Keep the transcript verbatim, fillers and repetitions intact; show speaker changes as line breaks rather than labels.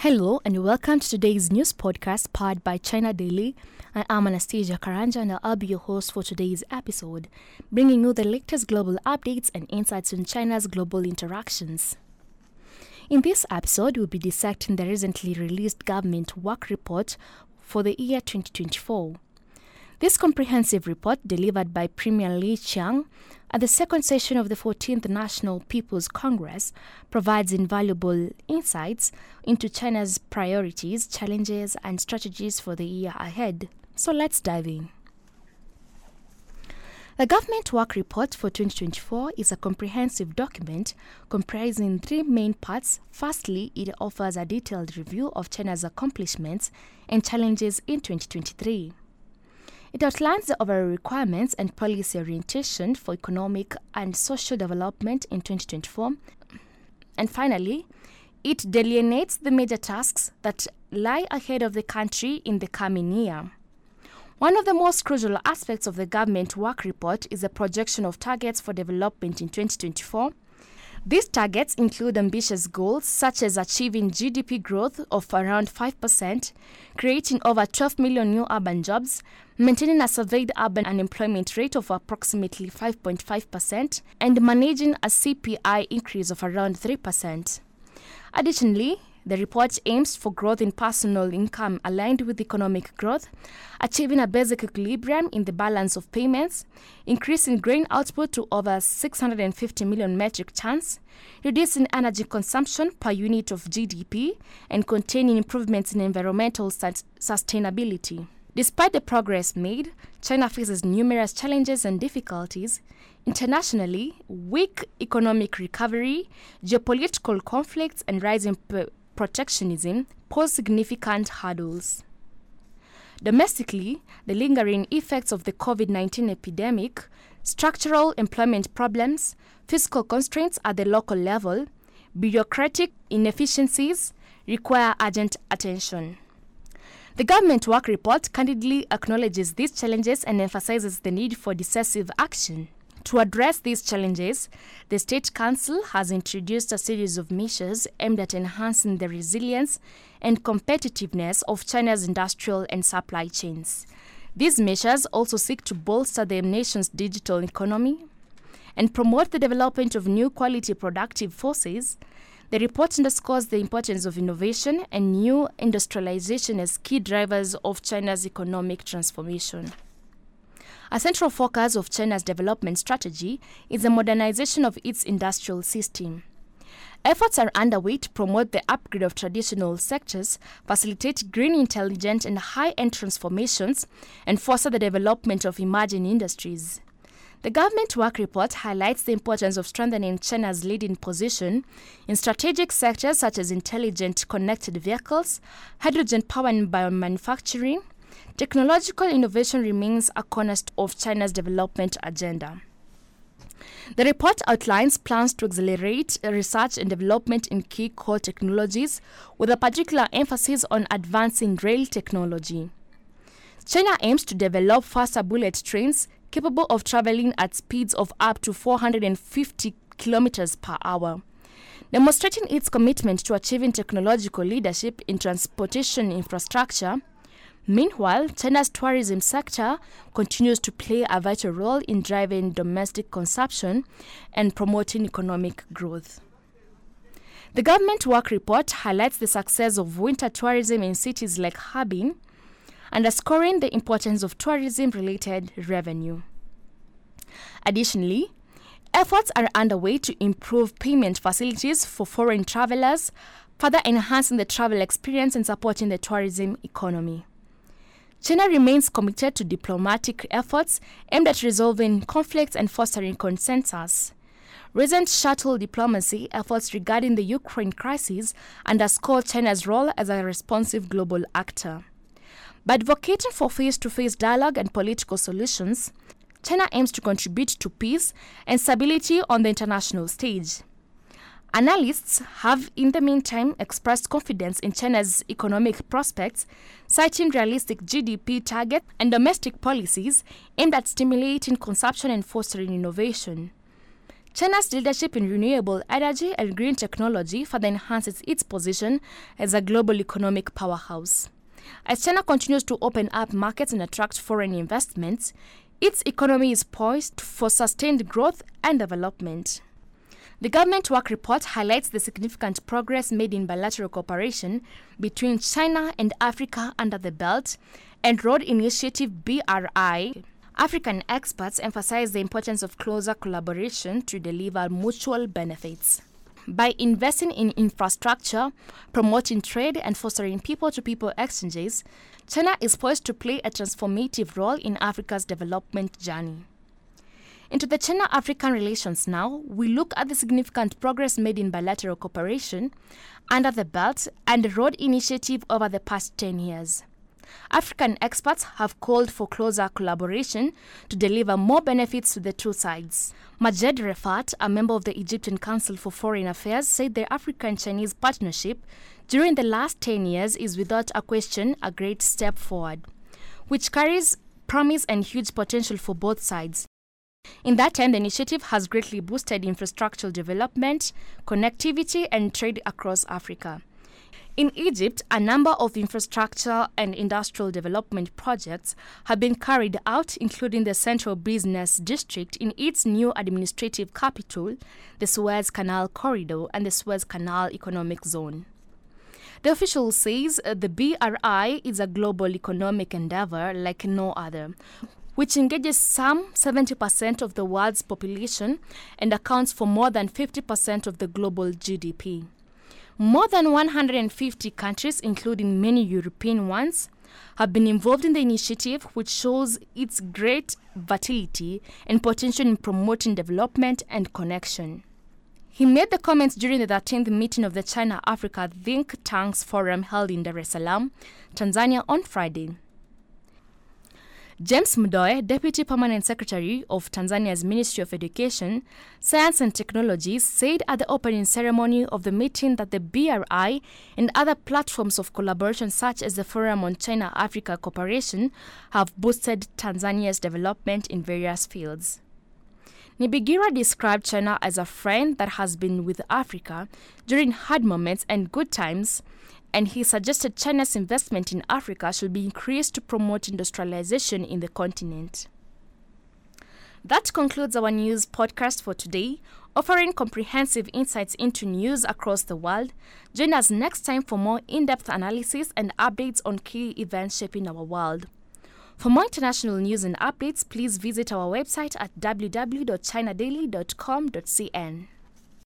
Hello and welcome to today's news podcast powered by China Daily. I am Anastasia Karanja and I'll be your host for today's episode, bringing you the latest global updates and insights on China's global interactions. In this episode, we'll be dissecting the recently released government work report for the year twenty twenty-four. This comprehensive report, delivered by Premier Li Qiang at the second session of the fourteenth National People's Congress, provides invaluable insights into China's priorities, challenges, and strategies for the year ahead. So let's dive in. The Government Work Report for twenty twenty-four is a comprehensive document comprising three main parts. Firstly, it offers a detailed review of China's accomplishments and challenges in twenty twenty-three. It outlines the overall requirements and policy orientation for economic and social development in twenty twenty-four. And finally, it delineates the major tasks that lie ahead of the country in the coming year. One of the most crucial aspects of the Government Work Report is the projection of targets for development in twenty twenty-four. These targets include ambitious goals such as achieving G D P growth of around five percent, creating over twelve million new urban jobs, maintaining a surveyed urban unemployment rate of approximately five point five percent, and managing a C P I increase of around three percent. Additionally, the report aims for growth in personal income aligned with economic growth, achieving a basic equilibrium in the balance of payments, increasing grain output to over six hundred fifty million metric tons, reducing energy consumption per unit of G D P, and containing improvements in environmental sus- sustainability. Despite the progress made, China faces numerous challenges and difficulties. Internationally, weak economic recovery, geopolitical conflicts, and rising p- protectionism pose significant hurdles. Domestically, the lingering effects of the COVID nineteen epidemic, structural employment problems, fiscal constraints at the local level, bureaucratic inefficiencies require urgent attention. The Government Work Report candidly acknowledges these challenges and emphasizes the need for decisive action. To address these challenges, the State Council has introduced a series of measures aimed at enhancing the resilience and competitiveness of China's industrial and supply chains. These measures also seek to bolster the nation's digital economy and promote the development of new quality productive forces. The report underscores the importance of innovation and new industrialization as key drivers of China's economic transformation. A central focus of China's development strategy is the modernization of its industrial system. Efforts are underway to promote the upgrade of traditional sectors, facilitate green, intelligent, and high-end transformations, and foster the development of emerging industries. The Government Work Report highlights the importance of strengthening China's leading position in strategic sectors such as intelligent connected vehicles, hydrogen power and biomanufacturing. Technological innovation remains a cornerstone of China's development agenda. The report outlines plans to accelerate research and development in key core technologies, with a particular emphasis on advancing rail technology. China aims to develop faster bullet trains capable of traveling at speeds of up to four hundred fifty kilometers per hour, demonstrating its commitment to achieving technological leadership in transportation infrastructure. Meanwhile, China's tourism sector continues to play a vital role in driving domestic consumption and promoting economic growth. The Government Work Report highlights the success of winter tourism in cities like Harbin, underscoring the importance of tourism-related revenue. Additionally, efforts are underway to improve payment facilities for foreign travelers, further enhancing the travel experience and supporting the tourism economy. China remains committed to diplomatic efforts aimed at resolving conflicts and fostering consensus. Recent shuttle diplomacy efforts regarding the Ukraine crisis underscore China's role as a responsive global actor. By advocating for face-to-face dialogue and political solutions, China aims to contribute to peace and stability on the international stage. Analysts have, in the meantime, expressed confidence in China's economic prospects, citing realistic G D P targets and domestic policies aimed at stimulating consumption and fostering innovation. China's leadership in renewable energy and green technology further enhances its position as a global economic powerhouse. As China continues to open up markets and attract foreign investments, its economy is poised for sustained growth and development. The Government Work Report highlights the significant progress made in bilateral cooperation between China and Africa under the Belt and Road Initiative B R I. African experts emphasize the importance of closer collaboration to deliver mutual benefits. By investing in infrastructure, promoting trade, and fostering people-to-people exchanges, China is poised to play a transformative role in Africa's development journey. Into the China-African relations now, we look at the significant progress made in bilateral cooperation under the Belt and the Road Initiative over the past ten years. African experts have called for closer collaboration to deliver more benefits to the two sides. Majed Refat, a member of the Egyptian Council for Foreign Affairs, said the African-Chinese partnership during the last ten years is without a question a great step forward, which carries promise and huge potential for both sides. In that time, the initiative has greatly boosted infrastructural development, connectivity, and trade across Africa. In Egypt, a number of infrastructure and industrial development projects have been carried out, including the Central Business District in its new administrative capital, the Suez Canal Corridor, and the Suez Canal Economic Zone. The official says uh, the B R I is a global economic endeavor like no other, which engages some seventy percent of the world's population and accounts for more than fifty percent of the global G D P. More than one hundred fifty countries, including many European ones, have been involved in the initiative, which shows its great vitality and potential in promoting development and connection. He made the comments during the thirteenth meeting of the China-Africa Think Tanks Forum held in Dar es Salaam, Tanzania on Friday. James Mdoe, Deputy Permanent Secretary of Tanzania's Ministry of Education, Science and Technology, said at the opening ceremony of the meeting that the B R I and other platforms of collaboration such as the Forum on China-Africa Cooperation have boosted Tanzania's development in various fields. Nibigira described China as a friend that has been with Africa during hard moments and good times, and he suggested China's investment in Africa should be increased to promote industrialization in the continent. That concludes our news podcast for today, offering comprehensive insights into news across the world. Join us next time for more in-depth analysis and updates on key events shaping our world. For more international news and updates, please visit our website at w w w dot china daily dot com dot c n.